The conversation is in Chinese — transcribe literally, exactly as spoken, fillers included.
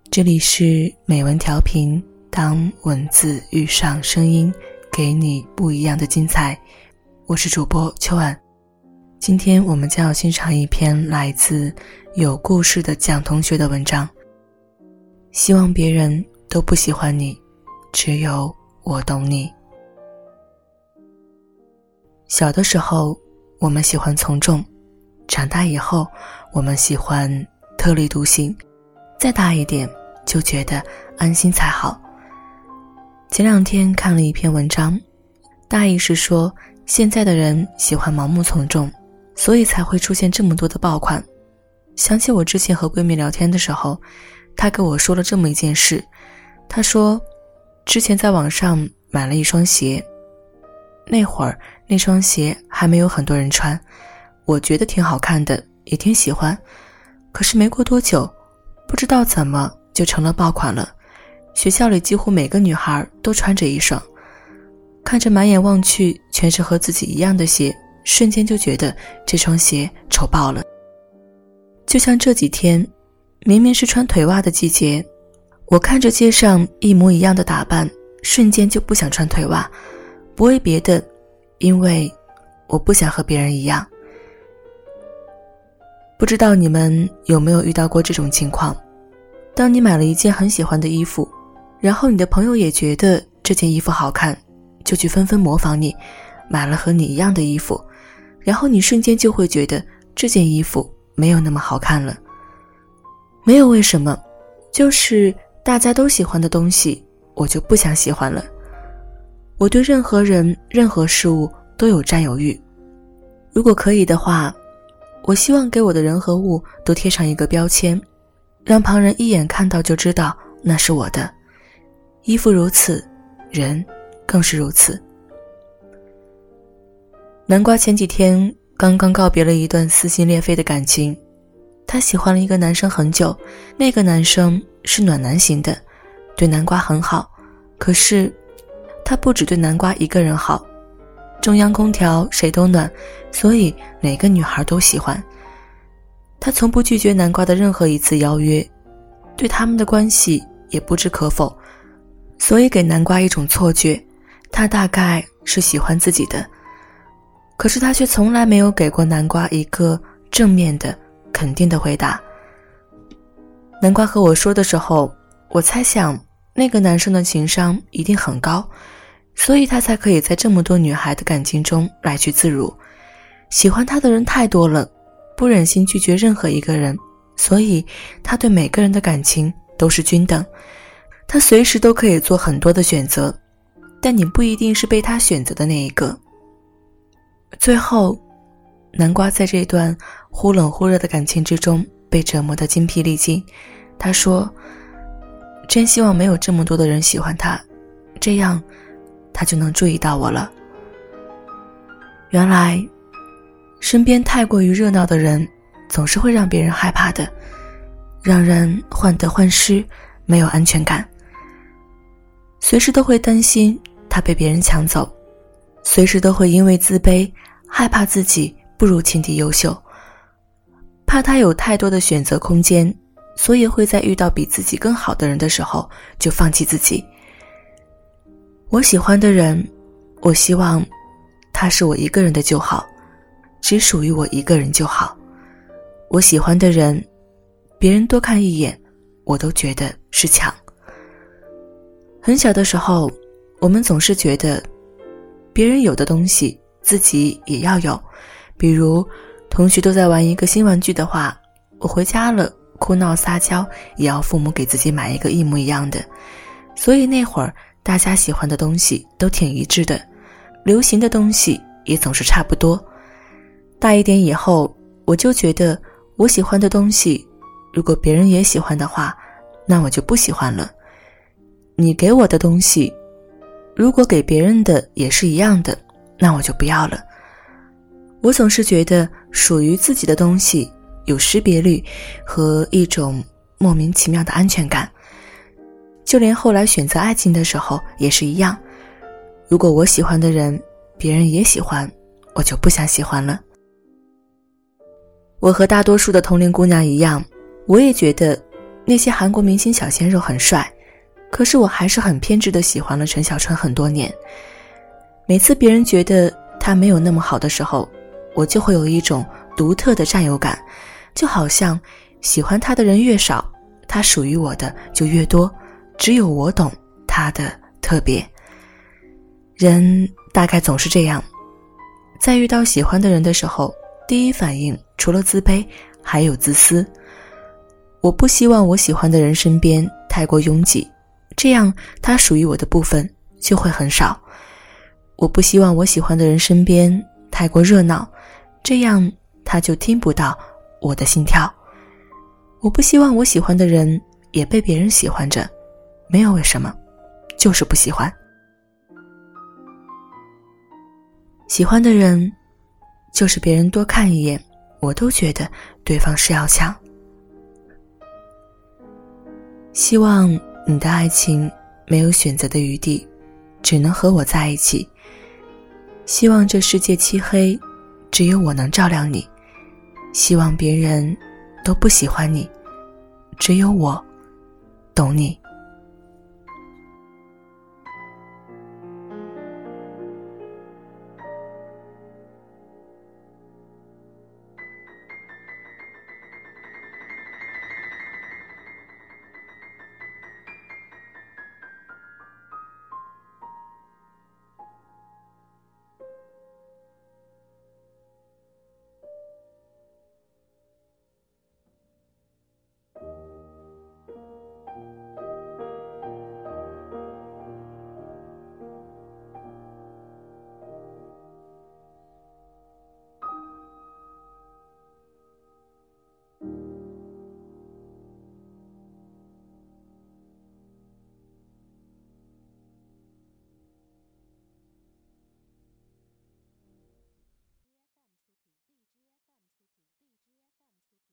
这里是美文调频，当文字遇上声音，给你不一样的精彩。我是主播秋婉，今天我们将要欣赏一篇来自有故事的蒋同学的文章。希望别人都不喜欢你，只有我懂你。小的时候我们喜欢从众，长大以后我们喜欢特立独行，再大一点就觉得安心才好。前两天看了一篇文章，大意是说现在的人喜欢盲目从众，所以才会出现这么多的爆款。想起我之前和闺蜜聊天的时候，她跟我说了这么一件事。她说之前在网上买了一双鞋，那会儿那双鞋还没有很多人穿，我觉得挺好看的，也挺喜欢。可是没过多久，不知道怎么就成了爆款了，学校里几乎每个女孩都穿着一双。看着满眼望去全是和自己一样的鞋，瞬间就觉得这双鞋丑爆了。就像这几天明明是穿腿袜的季节，我看着街上一模一样的打扮，瞬间就不想穿腿袜。不为别的，因为我不想和别人一样。不知道你们有没有遇到过这种情况，当你买了一件很喜欢的衣服，然后你的朋友也觉得这件衣服好看，就去纷纷模仿你，买了和你一样的衣服，然后你瞬间就会觉得这件衣服没有那么好看了。没有为什么，就是大家都喜欢的东西，我就不想喜欢了。我对任何人、任何事物都有占有欲。如果可以的话，我希望给我的人和物都贴上一个标签，让旁人一眼看到就知道那是我的。衣服如此，人更是如此。南瓜前几天刚刚告别了一段撕心裂肺的感情，他喜欢了一个男生很久，那个男生是暖男型的，对南瓜很好，可是他不只对南瓜一个人好，中央空调谁都暖，所以哪个女孩都喜欢。他从不拒绝南瓜的任何一次邀约，对他们的关系也不置可否，所以给南瓜一种错觉，他大概是喜欢自己的。可是他却从来没有给过南瓜一个正面的肯定的回答。南瓜和我说的时候，我猜想那个男生的情商一定很高，所以他才可以在这么多女孩的感情中来去自如。喜欢他的人太多了，不忍心拒绝任何一个人，所以他对每个人的感情都是均等。他随时都可以做很多的选择，但你不一定是被他选择的那一个。最后，南瓜在这段忽冷忽热的感情之中被折磨得精疲力尽。他说真希望没有这么多的人喜欢他，这样他就能注意到我了。原来身边太过于热闹的人总是会让别人害怕的，让人患得患失，没有安全感，随时都会担心他被别人抢走，随时都会因为自卑害怕自己不如情敌优秀，怕他有太多的选择空间，所以会在遇到比自己更好的人的时候就放弃自己。我喜欢的人，我希望他是我一个人的就好，只属于我一个人就好。我喜欢的人，别人多看一眼我都觉得是抢。很小的时候，我们总是觉得别人有的东西自己也要有，比如同学都在玩一个新玩具的话，我回家了哭闹撒娇也要父母给自己买一个一模一样的。所以那会儿大家喜欢的东西都挺一致的，流行的东西也总是差不多。大一点以后，我就觉得我喜欢的东西如果别人也喜欢的话，那我就不喜欢了。你给我的东西如果给别人的也是一样的，那我就不要了。我总是觉得属于自己的东西有识别率和一种莫名其妙的安全感。就连后来选择爱情的时候也是一样，如果我喜欢的人别人也喜欢，我就不想喜欢了。我和大多数的同龄姑娘一样，我也觉得那些韩国明星小鲜肉很帅，可是我还是很偏执地喜欢了陈小春很多年。每次别人觉得他没有那么好的时候，我就会有一种独特的占有感，就好像喜欢他的人越少，他属于我的就越多，只有我懂他的特别。人大概总是这样，在遇到喜欢的人的时候，第一反应除了自卑还有自私。我不希望我喜欢的人身边太过拥挤，这样他属于我的部分就会很少。我不希望我喜欢的人身边太过热闹，这样他就听不到我的心跳。我不希望我喜欢的人也被别人喜欢着，没有为什么，就是不喜欢。喜欢的人，就是别人多看一眼，我都觉得对方是要强。希望你的爱情没有选择的余地，只能和我在一起。希望这世界漆黑，只有我能照亮你。希望别人都不喜欢你，只有我懂你。